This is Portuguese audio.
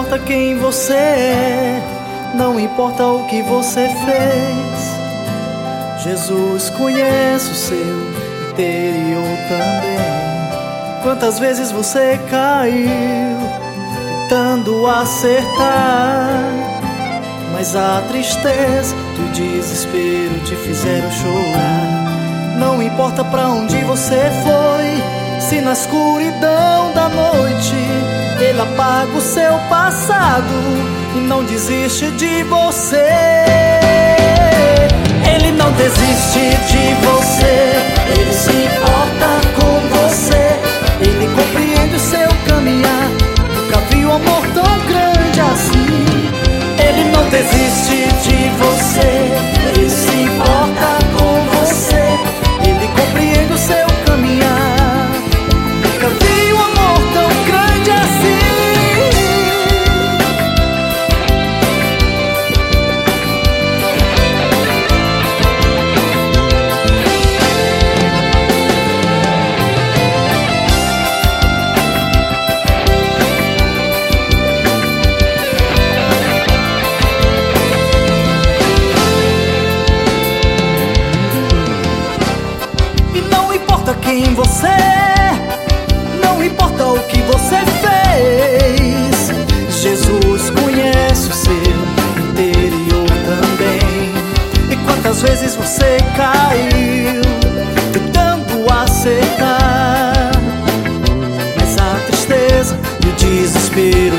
importa quem você é, não importa o que você fez, Jesus conhece o seu interior também. Quantas vezes você caiu tentando acertar, mas a tristeza e o desespero te fizeram chorar. Não importa pra onde você foi, se na escuridão da noite Ele apaga o seu passado e não desiste de você. Ele não desiste de você, Ele se importa com você. Ele compreende o seu caminhar, nunca viu amor tão grande assim. Ele não desiste de você, Ele se importa com você. Ele compreende o seu caminhar, nunca viu amor tão grande assim. Quem você é, não importa o que você fez, Jesus conhece o seu interior também. E quantas vezes você caiu tentando acertar, mas a tristeza e o desespero